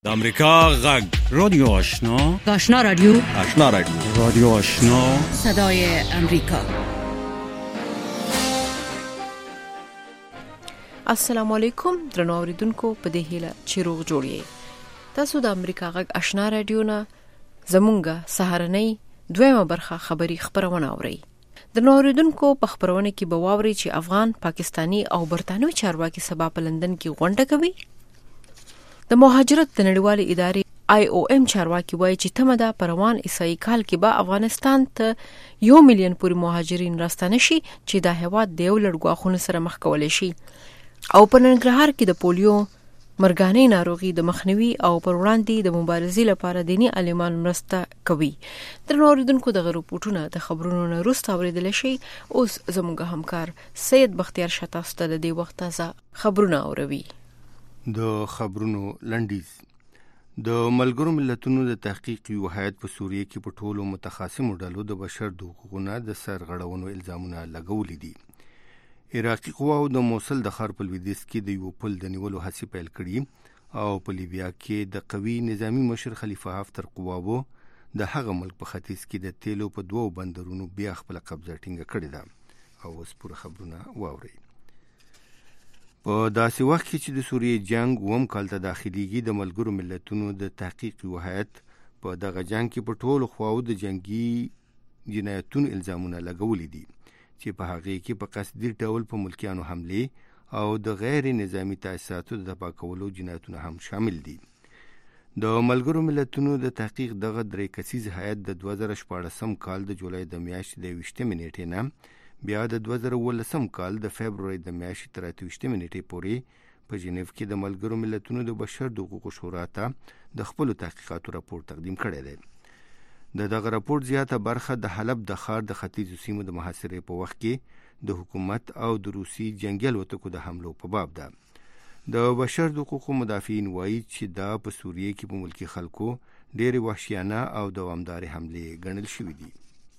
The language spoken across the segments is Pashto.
د امریکا غږ رادیو آشنا، آشنا رادیو، آشنا رادیو، رادیو آشنا، صدای امریکا. السلام علیکم درنو اوریدونکو، په دې هیله چې روغ جوړ یې. تاسو د امریکا غږ آشنا رادیو نه زمونږه سهارنۍ دویمه برخه خبری خبرونه اورئ. درنو اوریدونکو، په خبرونه کې به واورئ چې افغان، پاکستانی او برتانوي چارواکي سبا په لندن کې غونډه کوي. د مهاجرت د نړیوالې ادارې IOM چارواکي وایي چې تمه ده په روان عیسائی کال کې به افغانستان ته 1 ملیون پورې مهاجرین راستانه شي چې دا هیواد د یو لړ ګواښونو سره مخ کولی شي او په ننګرهار کې د پولیو مرګانۍ ناروغي د مخنیوي او پر وړاندې د مبارزې لپاره دیني عالمان مرسته کوي. درنو اوریدونکو، دغه رپورټونه د خبرونو نه وروسته اوریدلی شي. اوس زموږ همکار سید بختیار شاه تاسو ته د دې وخت تازه خبرونه اوروي. د خبرونو لنډیز. د ملګرو ملتونو د تحقیق یو هیئت په سوریه کې په ټولو متخاصمو ډلو د بشر د حقوقو د سرغړونو الزامونه لګولي دي. عراقي قواو د موصل د ښار په لویدیځ کې د یو پل د نیولو هڅې پیل کړي او په لیبیا کې د قوي نظامی مشر خلیفه حفتر قواو د هغه ملک په ختیځ کې د تیلو په 2 بندرونو بیا خپل قبضه ټینګه کړې ده. او اوس پوره خبرونه واورئ. په داسې وخت کې چې د سوریې جنگ وم کال ته داخليږي، د ملګرو ملتونو د تحقیق یو هیئت په دغه جنگ کې په ټولو خواو د جنگي جنایتونو الزامونه لګولي دي چې په هغه کې په قصدي ډول په ملکیانو حمله او د غیر نظامی تاسیساتو د تباه کولو جنایتونه هم شامل دي. د ملګرو ملتونو د تحقیق دغه 3 کسیز هیئت د 2014 کال د جولای د میاشتې د 20 نیټې نه بیا د 2019 کال د فبرवरी د میاشتې تر 28 نیټې پورې په جنیو کې د ملګرو ملتونو د بشر د حقوقو شورا ته د خپل تحقیقاتو راپور تقدیم کړی دی. دغه راپور زیاته برخه د حلب د ښار د ختیځو سیمو د محاصرې په وخت کې د حکومت او د روسي جنگي الوتکو د حملو په باب ده. د بشر د حقوقو مدافعین وایي چې دا په سوریه کې په ملکی خلکو ډېر وحشیانه او دوامدار حملې ګڼل شوې دي.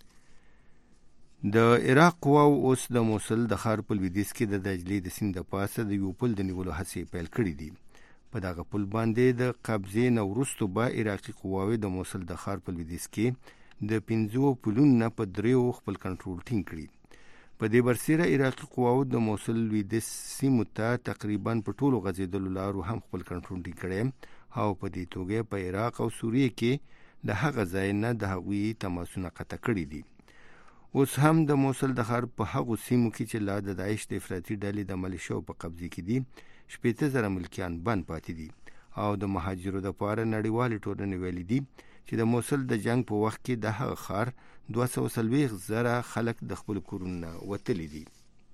د عراق قواو اوس د موصل د ښار په لویدیځ کې د دجلې د سیند د پاسه د یو پل د نیولو هڅې پیل کړې دي. په دغه پل باندې د قبضې نه وروسته به عراقي قواوې د موصل د ښار په لویدیځ کې د 5 پلونو نه په 3 خپل کنټرول ټینګ کړي. په دې برسېره عراقي قواو د موصل لویدیځ سیمو ته تقریبا په ټولو غځېدلو لارو هم خپل کنټرول ټینګ کړی او په دې توګه په عراق او سوریه کې له هغه ځای نه د هغوی تماسونه قطع کړي دي. اوس هم د موصل د ښار په هغو سیمو کې چې لا د داعش د افراطي ډلې د ملیشو په قبضه کې دي 80,000 ملکیان بند پاتې دي او د مهاجرو لپاره نړیوالې ټولنې ویلي دي چې د موصل د جنگ په وخت کې د هغه ښار 240,000 خلک د خپل کورونو وتلي دي.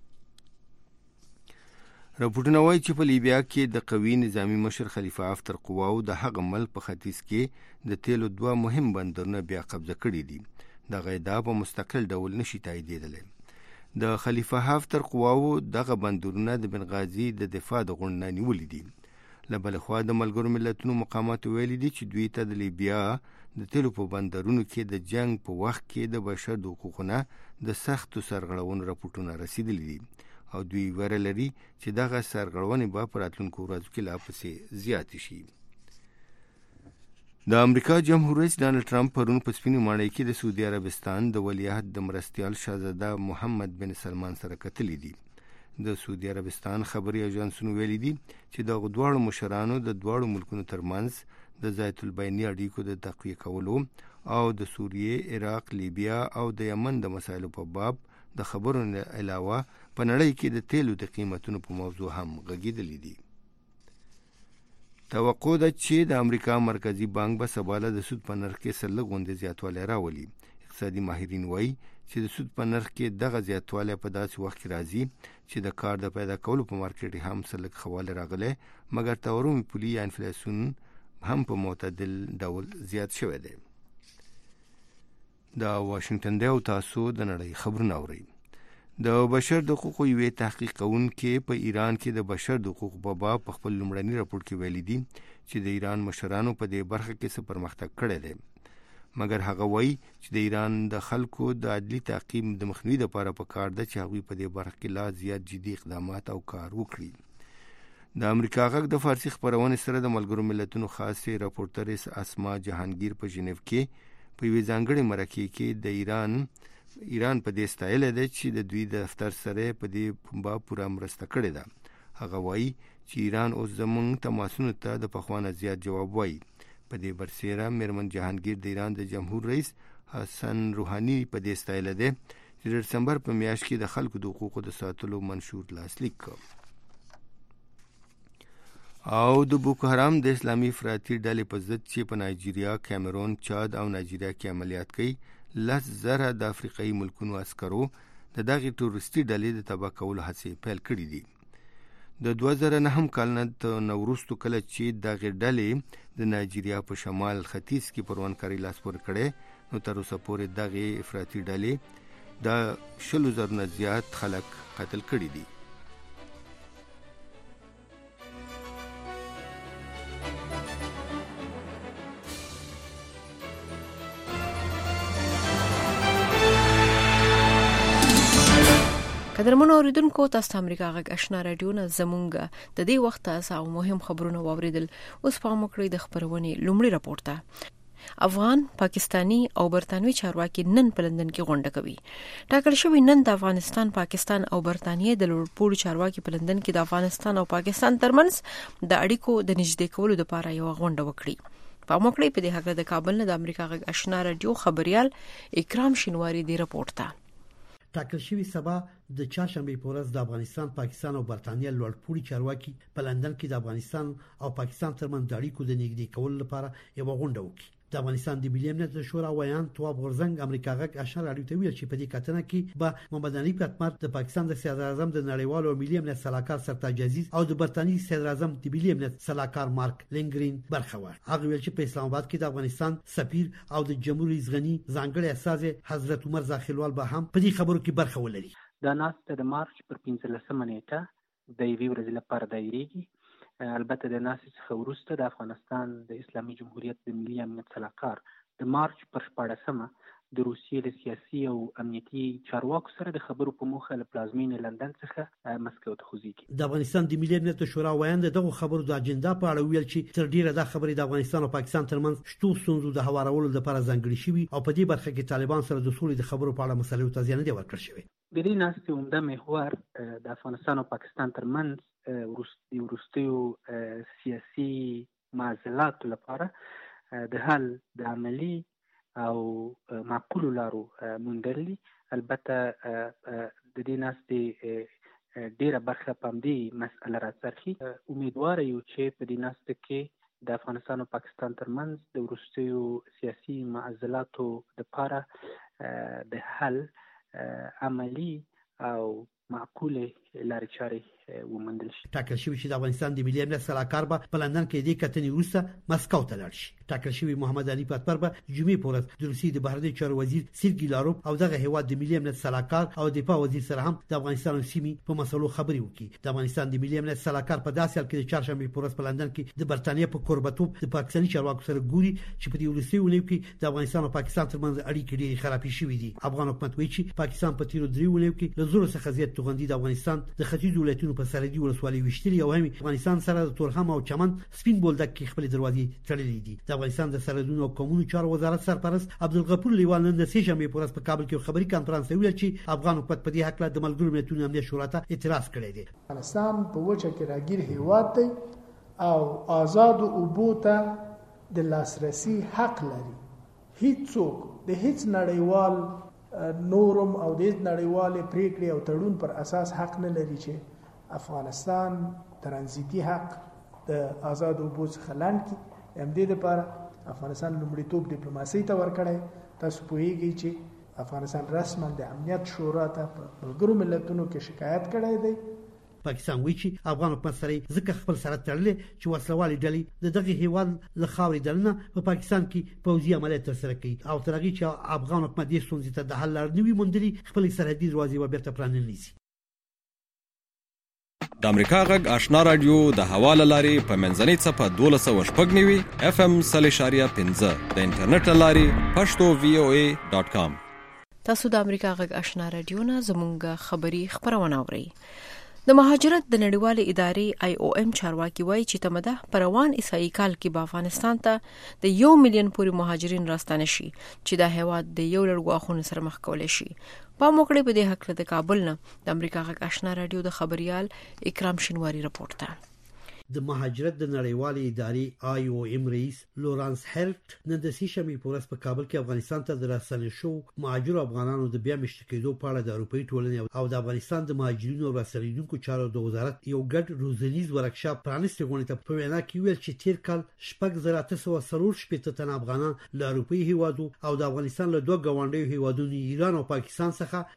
راپورټونه وایي چې په لیبیا کې د قوي نظامی مشر خلیفه حفتر قواو د هغه ملک په ختیځ کې د تیلو 2 مهم بندرونه بیا قبضه کړي دي. دغه ادعا په مستقل ډول نشي تاییدېدلی. د خلیفه حفتر قواو دغه بندرونه د بنغازي د دفاع د غونډه نیولې دي. له بل خوا د ملګرو ملتونو مقاماتو ویلي دي چې دوی ته د لیبیا د تیلو په بندرونو کې د جنگ په وخت کې د بشر د حقوقو نه د سختو سرغړونو راپورټونه رسیدلي دي او دوی ویره لري چې دغه سرغړونې به په راتلونکو ورځو کې لا پسې زیاتې شي. د امریکا جمهور رئیس ډانلډ ټرمپ پرون په سپینې ماڼۍ کې د سعودي عربستان د ولیعهد د مرستیال شاهزاده محمد بن سلمان سره کتلي دي. د سعودي عربستان خبري اژانسونو ویلي دي چې دغه دواړو مشرانو د دواړو ملکونو ترمنځ د ذات البیني اړیکو د تقویه کولو او د سوریې، عراق، لیبیا او د یمن د مسایلو په باب د خبرو علاوه په نړۍ کې د تیلو د قیمتونو په موضوع هم غږېدلي دي. توقع ده چې د امریکا مرکزی بانک به سباله د سود په نرخ کې سلګ غوندې زیاتوالی راولي. اقتصادي ماهرین وایي چې د سود په نرخ کې دغه زیاتوالی په داسې وخت کې راځي چې د کار د پیدا کولو په مارکیټ هم سلګ خواله راغلی، مګر تورم پولی یا انفلیسیون هم په معتدل ډول زیات شوی دی. د واشنگټن دی او تاسو د نړۍ خبرونه اورئ. د بشر د حقوقو یوې تحقیق کوونکي په ایران کې د بشر د حقوقو په باب په خپل لومړني راپور کې ویلي دي چې د ایران مشرانو په دې برخه کې څه پرمختګ کړی دی، مګر هغه وایي چې د ایران د خلکو د عدلي تعقیب د مخنیوي لپاره پکار ده چې هغوی په دې برخه کې لا زیات جدي اقدامات او کار وکړي. د امریکا غږ د فارسی خبرونه سره د ملګرو ملتونو خاصه راپورټریس اسما جهانگیر په ژنیو کې په وی ځانګړي مرکه کې د ایران په دې ستایل ده چې د دوی د دفتر سره په دې با پوره مرسته کړې ده. هغه وایي چې ایران اوس زموږ تماسونو ته د پخوانه زیات جواب وایي. په دې برسېره میرمن جهانگیر د ایران د جمهور رئیس حسن روحاني په دې ستایل ده چې د دسمبر په میاشت کې د خلکو د حقوقو د ساتلو منشور لاسلیک کړ. او د بوکو حرام د اسلامي افراطي ډلې په ضد چې په نایجیریا، کیمرون، چاد او نایجیریا کې عملیات کوي 10,000 د افریقایي ملکونو عسکرو د دغې تروریستي ډلې د تباه کولو هڅې پیل کړې دي. د 2009 کال نه وروسته کله چې دغې ډلې د نایجیریا په شمال ختیځ کې پروانکاري لاس پورې کړې، نو تر اوسه پورې دغې افراطي ډلې د 20,000 نه زیات خلک قتل کړي دي. قدرمنو اوریدونکو، تاسو امریکا غږ آشنا رادیو نه زمونږ د دې وخت تاسو مهم خبرونه واوریدل. اوس په موږ د خبرونه لومړی راپور ته. افغان، پاکستانی او برتانوي چارواکي نن په لندن کې غونډه کوي. ټاکل شوی نن د افغانستان، پاکستان او برتانیې د لوړپوړو چارواکي په لندن کې د افغانستان او پاکستان ترمنځ د اړیکو د نږدې کولو لپاره یو غونډه وکړي. په موږ په دې حق د کابل نه د امریکا غږ آشنا رادیو خبريال اکرام شینواری دی راپورټ ته. ټاکل شوی سبا د چهارشنبه په ورځ د افغانستان، پاکستان او برتانیې لوړپوړي چارواکي په لندن کې د افغانستان او پاکستان ترمنځ د اړیکو د نږدې کولو لپاره یو غونډه وکړي. د افغانستان د ملي امنیت شورا ویان تواب غورزنګ امریکا غږ آشنا رادیو ته ویل چې په دې کتنه کې به محمد علي پتمر د پاکستان د صدر اعظم د نړیوالو ملي امنیت صلاحکار سرتاج عزیز او د برتانیې صدر اعظم د ملي امنیت صلاحکار مارک لینګرین برخه واخلي. هغه ویل چې په اسلام آباد کې د افغانستان سفیر او د جمهوریت رئیس غنی ځانګړي استازي حضرت عمر زاخیلوال به هم په دې خبرو کې برخه ولري. دا ناسته د مارچ پر 15 نیټه د یوې ورځې لپاره دایریږي. البته د ناسې څخه وروسته د افغانستان د اسلامي جمهوریت د ملي امنیت صلاحکار د مارچ پر 14 د روسیې د سیاسي او امنیتي چارواکو سره د خبرو په موخه له پلازمینې لندن څخه مسکو ته خوځيږي. د افغانستان د ملي امنیت شورا ویاند دغه خبرو د اجنډا په اړه ویل چې تر ډیره د خبرې د افغانستان او پاکستان ترمنځ شتو ستونزو د هوارولو لپاره ځانګړي شوی او په دې برخه کې طالبان سره د سولې د خبرو په اړه مسلې توضیح نه دی ورکړل شوی. د دې ناستې عمده محور د افغانستان او پاکستان ترمنځ وروستیو سیاسي معضلاتو لپاره د حل د عملی او معقول لارو موندل. البته د دې ناستې ډیره برخه په دې مسله راځي. امیدوار یو چې په دې ناستې کې د افغانستان او پاکستان ترمنځ د وروستیو سیاسي معضلاتو لپاره د حل عملی او معقول لارې چارې ومندل شي. ټاکل شوی چې د افغانستان د ملي امنیت صلاحکار به په لندن کې د کتنې وروسته مسکو ته لاړ شي. ټاکل شوی محمد علي پتمر به جمعې په ورځ د روسیې د بهرنیو چارو وزیر سرګي لاروف او دغه هیواد د ملي امنیت صلاحکار او دفاع وزیر سره هم د افغانستان او سیمې په مسلو خبرې وکړي. د افغانستان د ملي امنیت صلاحکار په داسې حال کې د چهارشنبه په ورځ په لندن کې د برتانیې په قربتوب د پاکستاني چارواکو سره ګوري چې په دې وروستیو کې د افغانستان او پاکستان ترمنځ اړیکې ډېرې خرابې شوې دي. افغان حکومت وایي چې پاکستان په تیرو دریو کې له زور څخه زیات توغندي د افغانستان د ختیځ ولایتونو په سرحدي ولسوالۍ وشتري او هم افغانستان سره د تورخم او چمن سپین بولدک کې خپل دروازې تړلې دي. د افغانستان د سرحدونو او قومونو چارو وزارت سرپرست عبدالغفور لیوال نن د سهشنبه په ورځ په کابل کې خبري کانفرنس ویل چې افغان حکومت په دې حق له د ملګرو ملتونو امنیت شورا ته اعتراض کړی دی. افغانستان په وچه کې راګیر هیواد دی او آزاد او بوته د لاسرسي حق لري. هیڅوک د هیڅ نړیوال نورم او د نړیوالې پریکړې او تړون پر اساس حق نه لري چې افغانستان ترانزیتي حق د آزاد او بوت خلان کی هم دې لپاره افغانستان لومړیتوب ډیپلوماسي ته ورکړی. تاسو پوهیږئ چې افغانستان رسما د امنیت شورا ته په ملګرو ملتونو کې شکایت کړی دی. پاکستان وایي چې افغان حکومت سره ځکه خپل سره تړلې چې وسلوالي ډلې د دغه هیواد له خاورې دننه په پاکستان کې پوځي عملیات ترسره کوي او تر هغه چې افغان حکومت دې ستونزې ته د حل لار نه وي موندلي خپل سرحدي دروازې وبېرته پرانیزي. د امریکا غږ آشنا رادیو د حواله لاري په منځنۍ صفه 1290 FM 3.15 د انټرنیټ لاري pashto.voa.com. تاسو د امریکا غږ آشنا رادیو نه زموږ خبری خبرونه اورئ. د مهاجرت د نړیوالې ادارې IOM چارواکي وایي چې تمده پر روان عیسائی کال کې په افغانستان ته د 1 ملیون پورې مهاجرین راستانه شي چې د هیواد د یو لړ غواخونو سره مخ کولای شي. په موکړې په دې حق د کابل نه د امریکا غږ آشنا رادیو د خبريال اکرام شینواری رپورټ ده. د مهاجرت د نړیوالې ادارې IOM رئیس لورانس هرت نن د سیشمې پورس په کابل کې افغانستان ته د راستنې شو مهاجر افغانانو د بیا مشت کېدو په اړه د اروپאי ټولنې او د افغانستان د مهاجرینو او راستنیدونکو چارو د وزارت یو ګډ روزنیز ورکشاپ پرانیستي غونډه ته په وینا کې ویل چې تیر کال 6,940 تن افغانان له اروپאי هیوادو او د افغانستان له دوه ګاونډیو هیوادونو ایران او پاکستان څخه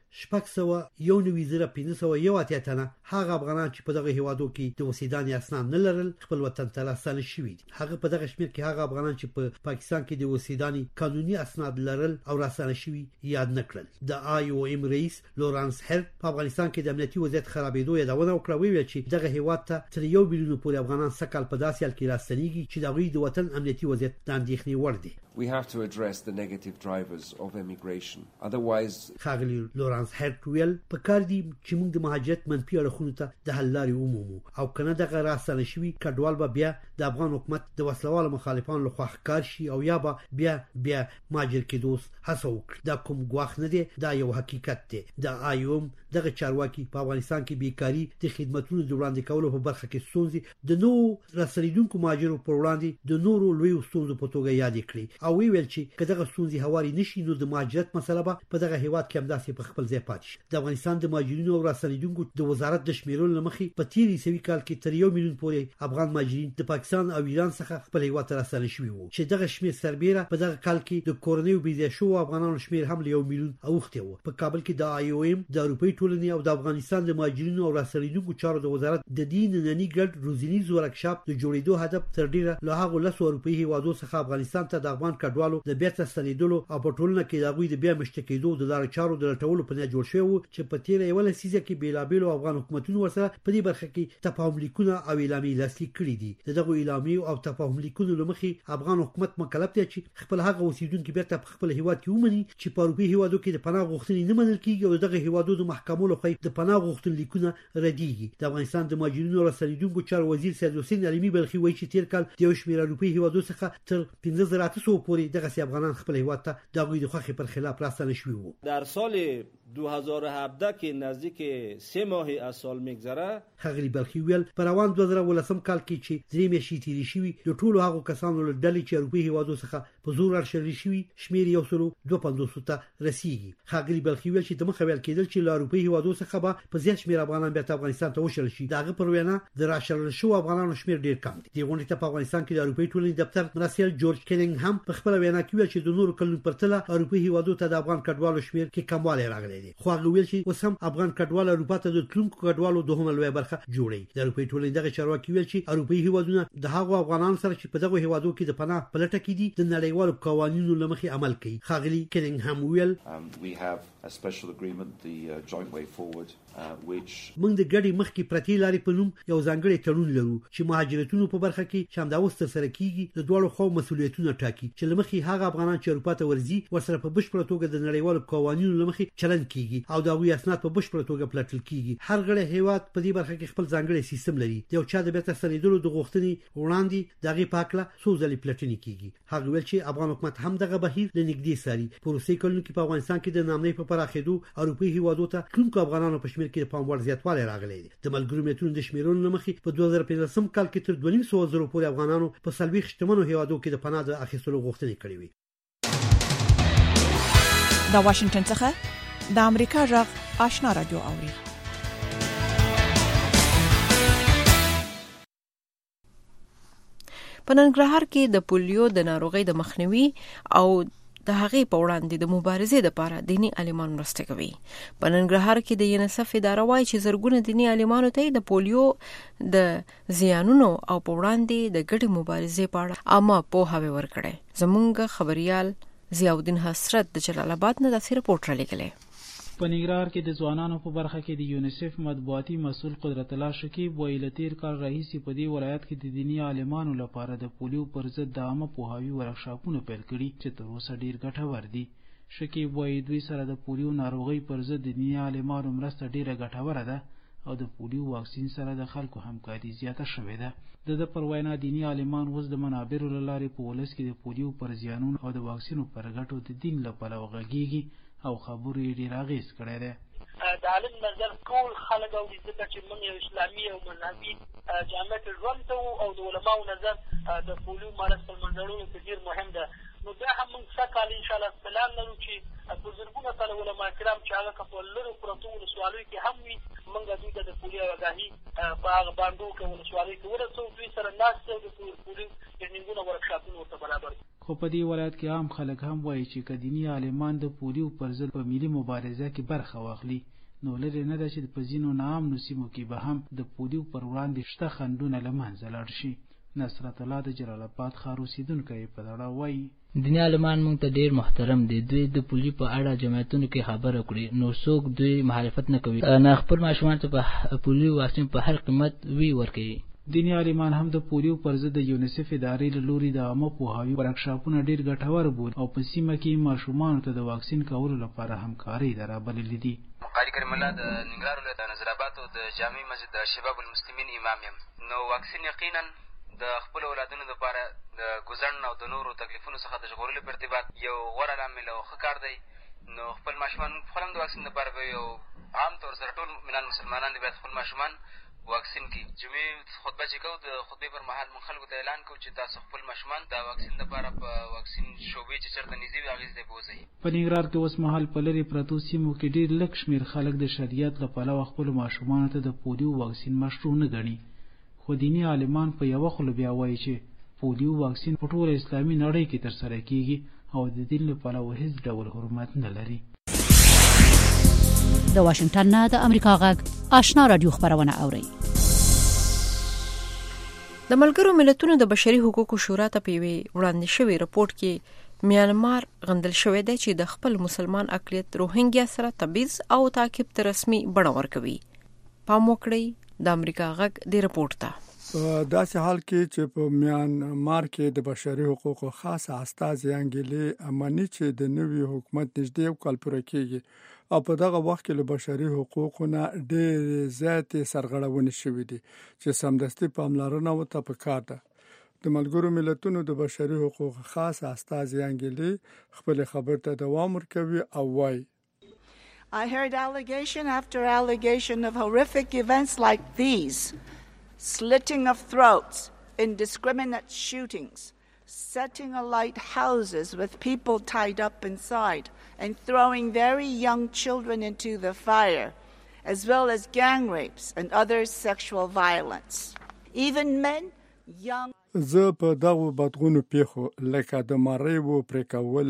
6,9,501 تنه هغه افغانان چې په دغه هیوادو کې د وسیدانې اسناد نه لرل خپل وطن ته راستنه شوي دي. هغه په دغه شمیر کې هغه افغانان چې په پاکستان کې د وسیدانې قانوني اسناد لرل او راستنه شوي یاد نکړل. د IOM رئیس لورانس هرت په افغانستان کې د امنیتي وضعیت خرابېدو یادونه وکړه ویل چې دغه هیواد ته تر 1 ملیون پورې افغانان سکهال په داسې حال کې راستنیږي چې د غوي د وطن امنیتي وضعیت د اندېښنې وړ دی. We have to address the negative drivers of immigration. Otherwise, خاغلی لورانس هرت ویل په کار دي چې موږ د مهاجرت منفي اړخونو ته د حل لارې ومومو او کنه دغه راستنه شوي کډوال به بیا د افغان حکومت د وسلوالو مخالفانو لخوا ښکار شي او یا به بیا مهاجر کېدو هڅه وکړي. دا کوم ګواښ نه دی، دا یو حقیقت دی. د IOM دغه چارواکي په افغانستان کې بیکاری د خدماتونو د وړاندې کولو په برخه کې ستونزې د نو راستنیدونکو مهاجرو پر وړاندې د نورو لوی ستونزو په توګه یاد کړي او ویل چې کداغه ستونزې هواري نشي نو د مهاجرت مسله به په دغه هیواد کې همداسې په خپل ځای پاتې شي. د افغانستان د مهاجرینو او راستنیدونکو د وزارت د شمیرلو لمخې په تیر عیسوي کال کې تر 1 ملیون پورې افغان مهاجرین د پاکستان او ایران څخه خپل هیواد ته راستنه شوي وو چې دغه شمیر سربېره په دغه کال کې د کورنیو بيزا شو افغانانو شمیر هم له 1 ملیون اوخته وو. په کابل کې د IOM د اروپאי ټولنې او د افغانستان د مهاجرینو او راستنیدونکو چارو د وزارت د دین نننی ګډ روزنیز ورکشاپ د جوړېدو هدف تر ډیره له هغه لسو اروپאי هیوادو څخه افغانستان ته د افغان کډوالو د بیرته ستنېدلو او په ټولنه کې د غوي د بیا مشت کېدو د لارې چارو د لټولو په نه جوړ شوی وو چې په تیر یو لسیزه کې بیلابېلو افغان حکومتونو ورسره په دې برخه کې تفاهم لیکونه او اعلامیې لاسلیک کړي دي. دغه اعلامیې او تفاهم لیکونو لمخې افغان حکومت مکلف دی چې خپل هغه اوسیدونکو بیرته په خپل هیواد کې ومني چې په اروپאי هیوادو کې د پناه غوښتنې نه منل کیږي او دغه هیوادو د محکمو لخوا د پناه غوښتنې لیکونه ردیږي. د افغانستان د مهاجرینو او راستنیدونکو چارو وزیر سید حسین علمی بلخي وایي چې تیر کال د یو شمېر اروپאי هیوادو څخه تر 15,800 پورې دغه افغانان خپل هیواد ته د غوي د خوخي پر خلاف راستنه شوي وو. در سال 2017 که نزدیک 3 ماه از سال میگذره خغلی بلخی ویل پر روان 2018 کال کې چې درې میاشتې تیرې شوي د ټولو هغو کسانو له ډلې چې اروپאי هیوادو څخه په زور راشري شوي شمیر 152 ته رسیږي. خغلی بلخی ویل چې د مخ ویل کېدل چې له اروپאי هیوادو څخه به په زیات شمیر افغانان بیرته افغانستان ته وشل شي. داغه پر وینا د راشل شو افغانانو شمیر ډیر کم دی. د غونډې ته په افغانستان کې د اروپאי ټولنې دفتر مرسل جورج کینینګ هم په خپل وینا کې ویل چې د نورو کلونو پرتله اروپאי هیوادو ته د افغان کډوالو شمیر کې کموالی راغلی دی. خو هغه ویل چې اوس هم افغان کډوال اروپا ته د تلونکو کډوالو دوهمه لویه برخه جوړي. د اروپאי ټولنې دغه چارواکي ویل چې اروپאי هیوادونه د هغو افغانانو سره چې په دغه هیوادو کې د پناه پلټه کې دي د نړیوالو قوانینو لمخې عمل کوي. خاغلی کینینګ هم ویل we have a special agreement, the joint way forward, which موږ د ګډي مخ کې پرتی لارې په نوم یو ځانګړی تړون لرو چې مهاجرتونو په برخه کې چې همداوس سره کیږي د دوړو خو مسولیتونه ټاکي چې لمخې هغه افغانان چې اروپا ته ورځي ورسره په بشپړه توګه د نړیوالو قوانینو لمخې چلن کیږي او د غوي اسناد په بشپړه توګه پلټل کیږي. هر غړی هیواد په دې برخه کې خپل ځانګړی سیستم لري. د یو چا د بیرته ستنېدلو د غوښتنې وړاندې دغه پاکله څو ځلې پلټنې کیږي. هغه ویل چې افغان حکومت هم دغه بهیر له نږدې ساري. پروسې کولو کې په افغانستان کې د نامنۍ په پراخېدو اروپאי هیوادو ته کوم افغانانو په شمیر کې پام وړ زیاتوالی راغلی دی. د ملګرو ملتونو د شمیرونو لمخې په 2015 کال کې تر 2,500 پورې افغانانو په 40 شتمنو هیوادو کې د پناه د اخیستلو غوښتنې کړې وي. د واشنگټن څخه د امریکا غږ آشنا رادیو اوري. په ننګرهار کې د پولیو د ناروغۍ د مخنیوي او د هغې په وړاندې د مبارزې لپاره دیني عالمان مرسته کوي. په ننګرهار کې د یونیسف اداره وايي چې زرګونه دیني عالمانو ته د پولیو د زیانونو او په وړاندې د ګډې مبارزې په اړه عامه پوهاوی ورکړي. زموږ خبريال ضیاءالدین حسرت د جلال آباد نه د رپورټ را لګلې. په ننګرهار کې د ځوانانو په برخه کې د یونیسف مطبوعاتي مسؤل قدرت الله شکیب وایي له تیر کال راهیسې په دې ولایت کې د دیني عالمانو لپاره د پولیو پر ضد د عامه پوهاوي ورکشاپونه پیل کړي چې تر اوسه ډیر ګټور دي. شکیب وایي دوی سره د پولیو ناروغۍ پر ضد د دیني عالمانو مرسته ډیره ګټوره ده او د پولیو واکسین سره د خلکو همکاري زیاته شوې ده. د پر وینا دینی عالمان اوس د منابرو له لارې په ولس کې د پولیو پر زیانونو او د واکسینو پر ګټو د دین له پلوه غږیږي او خبرې یې ډېر اغېز کړی دی. د عالم نظر ټول خلک اوري ځکه چې موږ یو اسلامي او مذهبي جامعه کې ژوند کوو او د علماو نظر د پولیو مرض په منځړولو کې ډېر مهم ده. نو بیا هم موږ سږکال انشاءالله پلان لرو چې په زرګونه تنه علما کرام چې هغه که په لرو پرتو ولسوالیو کې هم وي موږ دوی ته د پولیو آګاهي په هغه بانډو کې ولسوالیو کې ورسوو، دوی سره ناست او د پولیو ټرینینګونه ورکشاپونه ورته برابر کړو. خو په دې ولایت کې عام خلک هم وایي چې که دیني عالمان د پولیو پر ضد په ملي مبارزه کې برخه واخلي نو لرې نه ده چې په ځینو ناامنو سیمو کې به هم د پولیو پر وړاندې شته خنډونه له منځه لاړ شي. نصرت الله د جلال آباد ښار اوسېدونکی په دړه وایي دیني عالمان موږ ته ډېر محترم دي. دوی د پولیو په اړه جمعیتونو کې خبره کړي نو څوک دوی مخالفت نه کوي. نه خپل ماشومان ته په پولیو واکسین په هر قیمت وی ورکوي. دیني عالمان هم د پولیو پر ضد د یونیسف ادارې له لوري د عامه پوهاوي ورکشاپونه ډېر ګټور بولي او په سیمه کې ماشومانو ته د واکسین کولو لپاره همکارۍ رابللې دي. قاري کریم الله د ننګرهار ولایت د نظرآباد او د جامع مسجد د شباب المسلمین امام یم. نو واکسین یقینا د خپلو اولادونو دپاره د ګوزڼ او د نورو تکلیفونو څخه د ژغورلو په ارتباط یو غوره لامل او ښه کار دی. نو خپل ماشومان خپل هم د واکسین دپاره به یو عام طور سره ټول ملان مسلمانان دي باید خپل ماشومان واکسین کړي. جمعې خطبه چې کوو د خطبې پر مهال موږ خلکو ته اعلان کوو چې تاسو خپل ماشومان د واکسین دپاره په واکسین شعبې چې چېرته نږدې وي هغې ځای به وځئ. په ننګرهار کې اوس مهال په لرې پرتو سیمو کې ډېر لږ شمېر خلک د شریعت له پلوه خپلو ماشومانو ته د پولیو واکسین مشروع نه ګڼي. خو دیني عالمان په یوه خوله بیا وایي چې پولیو واکسین په ټوله اسلامي نړۍ کې ترسره کېږي او د دین له پلوه هېڅ ډول حرمت نه لري. د واشنګټن نه د امریکا غږ آشنا رادیو خبرونه اوري. د ملګرو ملتونو د بشري حقوقو شورا ته په یوې وړاندې شوې رپورټ کې میانمار غندل شوی دی چې د خپل مسلمان اقلیت روهینګیا سره تبعیض او تعقیب ته رسمي بڼه ورکوي. پام وکړئ د امریکا غږ د رپورټ ته. داسې حال کې چې په میانمار کې د بشري حقوقو خاص استازي انګیلي امانی چې د نوي حکومت نږدې یو کال پوره کېږي او په دغه وخت کې له بشري حقوقو نه ډېر زیاتې سرغړونې شوې دي چې سمدستي پاملرنه ورته پکار ده. د ملګرو ملتونو د بشري حقوقو خاص استازي انګیلي خپل خبر ته دوام ورکوي او وایي I heard allegation after allegation of horrific events like these. Slitting of throats, indiscriminate shootings, setting alight houses with people tied up inside, and throwing very young children into the fire, as well as gang rapes and other sexual violence. Even men, young... زه په دغو بدغونو پیښو لکه د مریو پرې کول،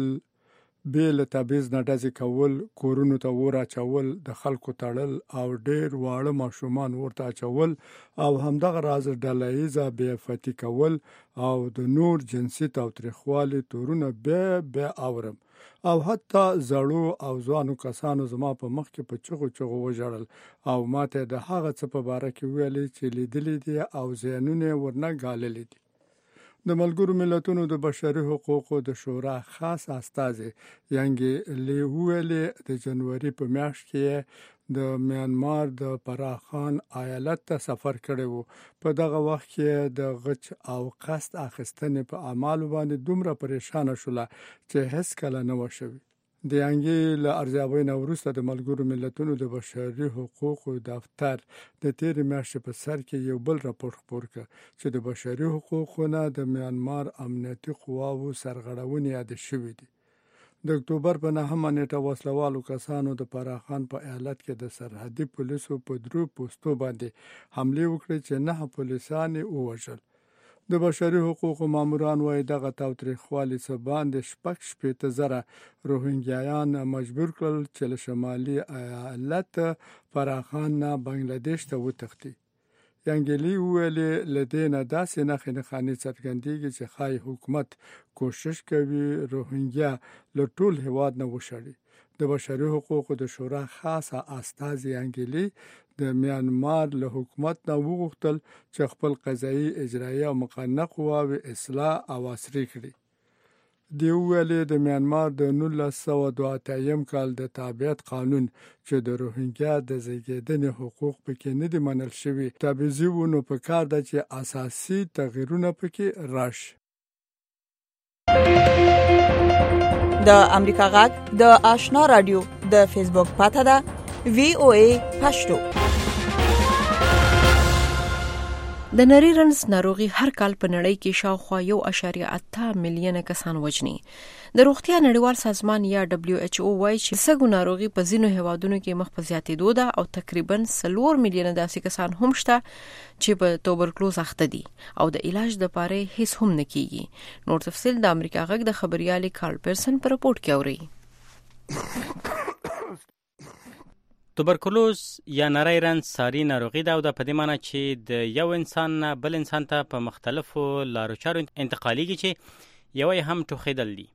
بې له تبعیض نه ډزې کول، کورونو ته اور اچول، د خلکو تړل او ډېر واړه ماشومان ورته اچول او همدغه راز ډله ییزه بې عفتي کول او د نور جنسي تاوتریخوالي تورونه بیا اورم او حتی زړو او ځوانو کسانو زما په مخ کې په چغو وژړل او ماته د هغه څه په باره کې ویلې چې لیدلې دي او ذهنونه ورنه ګاللې دي. د ملګرو ملتونو د بشري حقوقو د شورا خاص استازي یانګلی ویلې د جنوري په میاشت کې د میانمار د پراخان ایالت ته سفر کړی وو. په دغه وخت کې د غچ او قصد اخیستنې په اعمالو باندې دومره پریشانه شوله چې هیڅ کله نه و شوی. د یانګي له ارزیابۍ نه وروسته د ملګرو ملتونو د بشري حقوقو دفتر د تېرې میاشتې په سر کې یو بل راپور خپور کړ چې د بشري حقوقو نه د میانمار امنیتي قواو سرغړونې یادې شوې دي. د اکتوبر په 9مه نیټه وسلوالو کسانو د پراخان په ایالت کې د سرحدي پولیسو په 3 پوستو باندې حمله وکړې چې 9 پولیسان یې ووژل. د بشري حقوقو ماموران وايي دغه تاوتریخوالي څخه باندې 6,000 روهینګیایان مجبور کړل چې له شمالي ایالت پراخان نه بنگلاديش ته وتښتي. یانګلی ویلې لدینه داسې نښې څرګندېږي چې خای حکومت کوشش کوي روهینګیا له ټول هیواد نه وشړي. د بشري حقوقو د شورا خاصه استازي یانګلی د میانمار له حکومت نه وغوښتل چې خپل قضایي اجرایي او مقننه قواوې اصلاح او عصري کړي. دی ویلې د میانمار د 1982 کال د تابعیت قانون چې د روهینګیا د زیږیدنې حقوق پکې نه دي منل شوي تابعیزي و نو په کار ده چې اساسي تغییرونه پکې راشي. د امریکا غږ د آشنا رادیو د فیسبوک پاته ده VOA پښتو. د نری رنځ ناروغي هر کال په نړۍ کې شاوخوا 1.8 میلیونه کسان وژني. د روغتیا نړیوال سازمان یا WHO وايي چې سږو ناروغي په ځینو هیوادونو کې مخ په زیاتېدو ده او تقریبا 4 میلیونه داسې کسان هم شته چې په توبرکلوز اخته دي او د علاج لپاره هیڅ هم نه کیږي. نور تفصیل د امریکا غږ د خبريالي کارل پرسن په رپورت کې اوري. توبرکلوز یا نری رنځ ساري ناروغي ده او د په دې معنی چې د یو انسان نه بل انسان ته په مختلفو لارو چارو انتقالېږي چې یو یې هم ټوخېدل دي.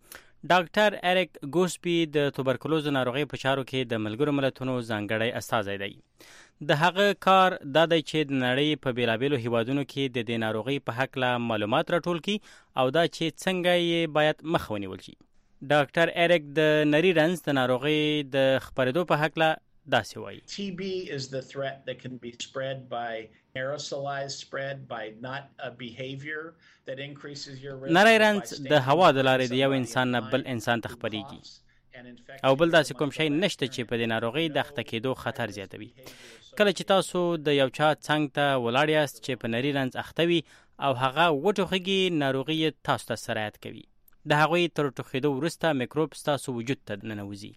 ډاکټر اریک ګوسپي د توبرکلوز ناروغي په چارو کې د ملګرو ملتونو ځانګړی استازی دی. د هغه کار دا دی چې د نړۍ په بیلابیلو هیوادونو کې د دې ناروغي په هکله معلومات راټول کړي او دا چې څنګه یې باید مخه ونیول شي. ډاکټر اریک د نری رنځ د ناروغي د خپرېدو په هکله داسې وایي. TB is the threat that can be spread by aerosolized spread by not a behavior that increases your risk. نری رنځ د هوا د لارې د یو انسان نه بل انسان ته خپرېږي او بل داسې کوم شی نشته چې په دې ناروغي د اخته کېدو خطر زیاتوي. کله چې تاسو د یو چا څنګ ته ولاړ یاست چې په نری رنځ اخته وي او هغه وټوخېږي ناروغي تاسو ته سرایت کوي. د هغوی تر ټوخېدو وروسته میکروب ستاسو وجود ته ننوځي.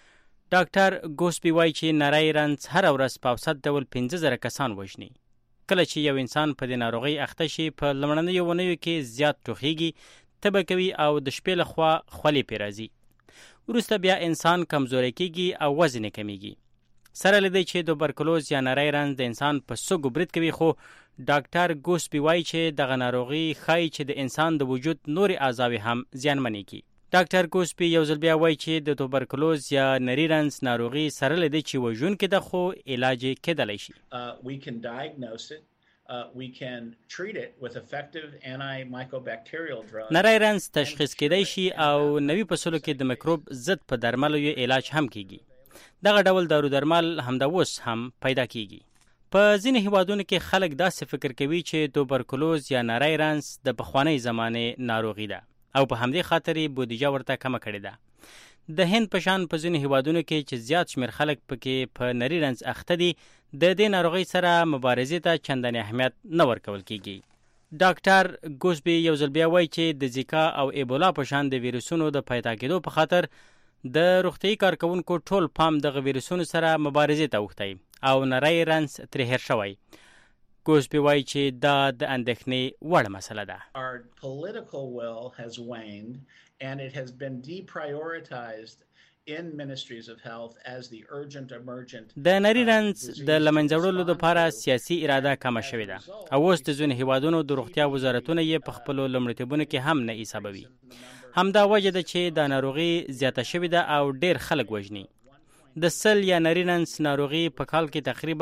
ډاکټر ګوسپي وایي چې نری رنځ هر ورځ په اوسط ډول 15,000 کسان وژني. کله چې یو انسان په دې ناروغي اخته شي په لومړنیو اونیو کې زیات ټوخېږي، تبه کوي او د شپې لخوا خولې پرې راځي. وروسته بیا انسان کمزوری کېږي او وزن یې کمیږي. سره له دې چې توبرکلوز یا نری رنځ د انسان په سږو برید کوي، خو ډاکټر ګوسپي وایي چې دغه ناروغي ښایي چې د انسان د وجود نورې اعضاوې هم زیانمنې کړي. ډاکټر ګوسپي یو ځل بیا وایي چې د توبرکلوز یا نری رنځ ناروغي سره له دې چې وژونکې ده خو علاج یې کېدلی شي. We can diagnose it. We can treat it with effective antimicrobial drugs. نری رنځ تشخیص کېدی شي او نوي فصلو کې د میکروب ضد په درملو یې علاج هم کیږي. دغه ډول دارو درمل همدا اوس هم پیدا کیږي. په ځینې هیوادونو کې خلک داسې فکر کوي چې توبرکلوز یا نری رنځ د پخوانۍ زمانې ناروغي ده او په همدې خاطر یې بودیجه ورته کمه کړې ده. د هند په شان په ځینو هیوادونو کې چې زیات شمېر خلک پکې په نری رنځ اخته دي، د دې ناروغۍ سره مبارزې ته چندانې اهمیت نه ورکول کیږي. ډاکټر ګوسبي یو ځل بیا وایي چې د زیکا او ایبولا په شان د ویروسونو د پیدا کېدو په خاطر د روغتیايي کارکوونکو ټول پام دغه ویروسونو سره مبارزې ته اوښتی او نری رنځ ترې هېر شوی. ګوسبي وایي چې دا د اندېښنې وړ مسله ده. Our political will has waned and it has been deprioritized in ministries of health as the urgent emergent. د نری رنځ د لمنځه وړلو لپاره سیاسي اراده کمه شوې ده او اوس د ځینو هیوادونو د روغتیا وزارتونه یې په خپلو لومړیتوبونو کې هم نه حسابوي. همدا وجه ده چې دا ناروغي زیاته شوې ده او ډېر خلک وژني. د سل یا نری رنځ ناروغي په کال کې تقریبا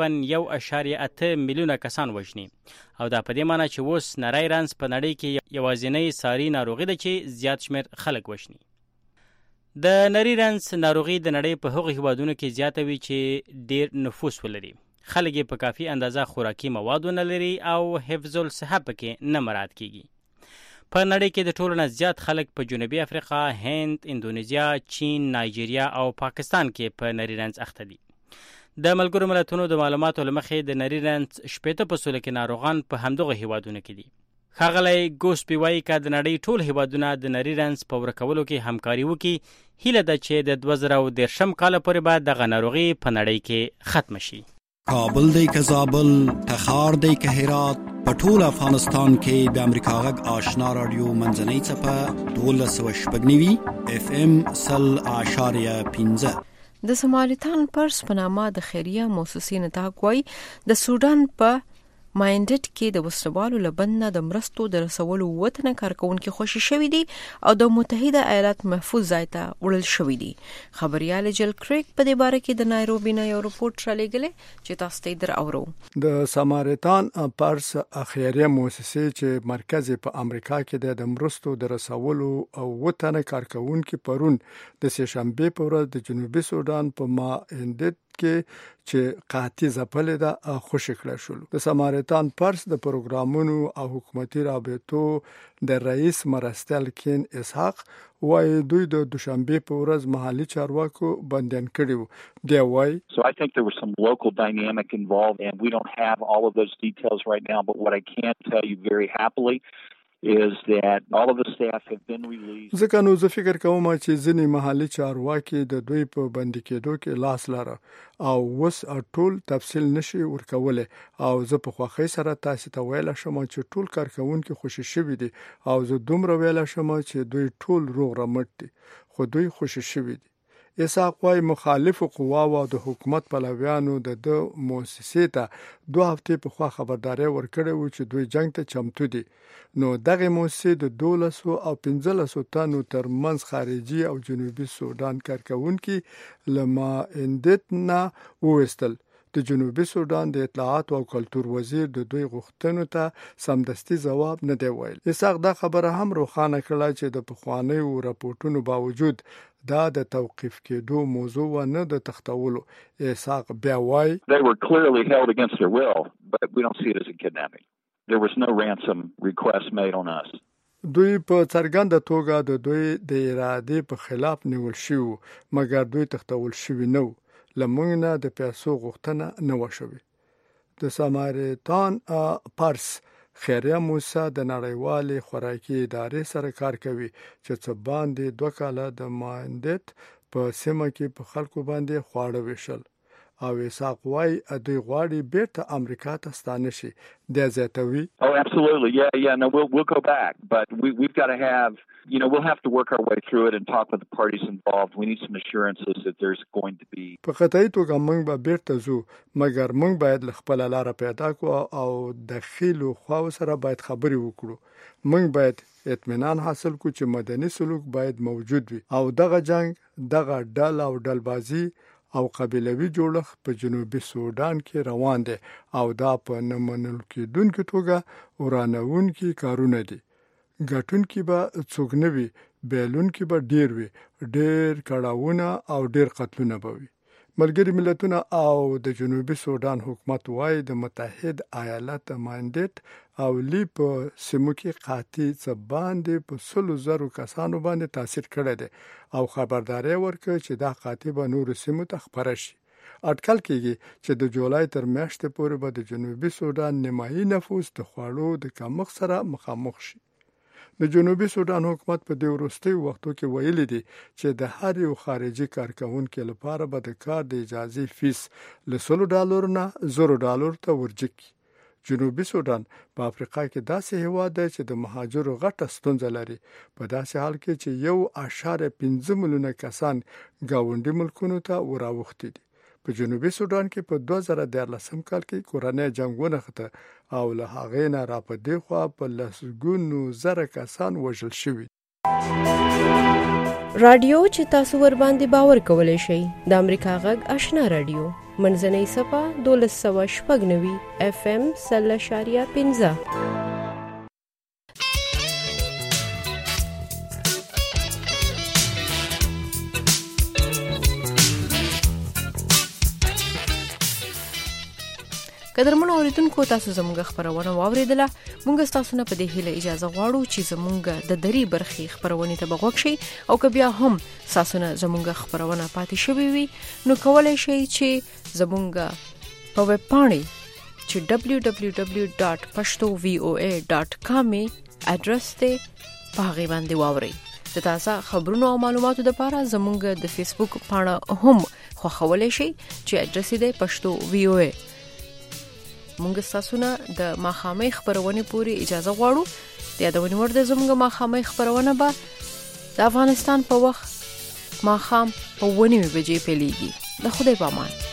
1.8 میلیونه کسان وژني او دا په دې معنی چې اوس نری رنځ په نړۍ کې یوازینۍ ساري ناروغي ده چې زیات شمېر خلک وژني. د نری رنځ ناروغي د نړۍ په هغو هیوادونو کې زیاته وي چې ډېر نفوس ولري. خلک یې په کافي اندازه خوراکي مواد ونه لري او حفظ الصحه پکې نه مراعات کیږي. په نړۍ کې د ټولو نه زیات خلک په جنوبي افریقا، هند، اندونیزیا، چین، نایجیریا او پاکستان کې په نری رنځ اخته دي. د ملګرو ملتونو د معلوماتو له مخې د نری رنځ 80% کې ناروغان په همدغه هیوادونو کې دي. ښاغلی ګوسپي وایي که د نړۍ ټول هیوادونه د نری رنځ په ورکولو کې همکاري وکړي، هیله ده چې د 2013 کال پورې به دغه ناروغي په نړۍ کې ختمه شي. کابل دی که زابل، تخار دی که هرات، په ټول افغانستان کې د امریکا غږ آشنا رادیو منځنۍ څپه 1290 FM 0.15. د سمالیتان پرس په نامه د خیریه موسسې نتاق وایي د سودان په ماینډټ کې د وسوالو لبنه د مرستو د رسولو وطن کارکونکو خوشی شوې دي او د متحده ایالات محفوظ ځای ته وړل شوې دي. خبريال جل کریک په دې باره کې د نایروبي نه یو رپورټ را لېږلی چې تاسو ته در اورو. د ساماریتان پارس خیریه مؤسسه چې مرکز په امریکا کې د مرستو د رسولو او وطن کارکونکو پرون د سهشنبه په ورځ د جنوبي سودان په ماینډټ کې چې قحطي ځپلې ده خوشی کړه شول. د ساماریتان پارس د پروګرامونو او حکومتي رابطو د رئیس مرستیال کین اسحاق وای دوی د دوشنبه په ورځ محلي چارواکو بندیان کړیو. دی وای So I think there was some local dynamic involved and we don't have all of those details right now, but what I can tell you very happily is that all of the staff have been released. ځکه نو زه فکر کوم چې ځینې محلي چارواکي د دوی په بندي کېدو کې لاس لاره او وس ټول تفصیل نشي ورکوله او زه په خوښۍ سره تاسو ته ویل شم چې ټول کارکونکو خوشی شوي دي او زه دومره ویل شم چې دوی ټول روغ رمټ دي خو دوی خوشی شوي دي. اسحاق وايي مخالف قواو د حکومت پلویانو د مؤسسې ته 2 هفته په خوا خبرداري ورکړې و چې دوی جنگ ته چمتو دي. نو دغه مؤسسې د 12 او 15 تنو ترمنځ خارجي او جنوبي سودان کارکونکو لما اندت نه وستل. د جنوبي سودان د اطلاعات او کلتور وزیر د دوی غوښتنو ته سمدستي جواب نه دی ویل. اسحاق دا خبره هم روښانه کړه چې د پخوانیو راپورټونو باوجود دا د توقيف کېدو موضوع و نه د تختولو. اسحاق بیا وای They were clearly held against their will, but we don't see it as a kidnapping. There was no ransom request made on us. دوی په څرګنده توګه د دوی د ارادې په خلاف نیول شو مګر دوی تختول شوی نو لمونږ نه د پیسو غوښتنه نه وشوي. د ساماریتان پارس خیریه موسی د نړیوالې خوراکي ادارې سره کار کوي چې څه باندې 2 کاله د ماینډټ په سیمه کې په خلکو باندې خواړه ویشل او اسحاق وايي دوی غواړي بیرته امریکا ته ستانه شي. د زیاتوي Oh, absolutely. Yeah. No, we'll go back, but we've got to have, we'll have to work our way through it and talk with the parties involved. We need some assurances that there's going to be. په قطعي توګه موږ به بیرته ځو مګر موږ باید خپل لار پیدا کړو او د خېلو خو سره باید خبري وکړو. موږ باید اطمینان حاصل کړو چې مدني سلوک باید موجود وي او دغه جنگ دغه ډل او ډلبازي او قبیلوي جوړښت په جنوبي سودان کې روان دي او دا په نمنل کېدونکو توګه ورانونکي کارونه دي. ګټونکي به څوک نه وي، بیلونکي به ډیر وي، ډیر کړهونه او ډیر قتلونه به وي. ملګری ملتونه او د جنوبي سودان حکومت وايي د متحد ایالات ماینډټ او لی په سیمو کې قحطي څه باندې په 100,000 کسانو باندې تاثیر کړی دی او خبرداري ورکړه چې دا قحطي به نور سیمو ته خپره شي. اټکل کېږي چې د جولای تر میاشتې پورې به د جنوبي سودان نیمایي نفوس د خوړو د کمښت سره مخامخ شي. د جنوبي سودان حکومت په دې وروستیو وختو کې ویلي دی چې د هر یو خارجي کارکونکو لپاره به د کار د اجازه فیس له $100 نه $0 ته ورجکي. جنوبي سودان په افریقا کې داسې هیواد دی چې د مهاجرو غټه ستونزه لري په داسې حال کې چې 1.5 میلیونه کسان گاونډي ملکونو ته وراوښتي دي. په جنوبي سودان کې په 2013 کال کې کورنۍ جنگ ونښته او له هغې نه را په دې خوا په لسګونو زره کسان وژل شوي. رادیو چې تاسو ور باندې باور کولای شئ د امریکا غږ آشنا رادیو منځنۍ صفه 1290 FM 0.15. قدرمنو اوریدونکو تاسو زموږ خبرونه واوریدله. موږ تاسو نه په دې هیله اجازه غواړو چې زموږ د درې برخې خبرونه ته بغوښ شي او که بیا هم تاسو نه زموږ خبرونه پاتې شوي وي نو کولای شئ چې زموږ په ویب پاڼې چې www.pashtovoa.com اډرس ته په هغه باندې واورئ. د تازه خبرونو او معلوماتو لپاره زموږ د فیسبوک پاڼه هم خوښولای شئ چې اډرس یې پښتو VOA. مونږ تاسو نه د ماخامې خبرونه پوری اجازه غواړو. د یادونې وړ د زموږ ماخامې خبرونه به د افغانستان په وخت ماخام په 9 بجې پیلېږي. د خدای په امان.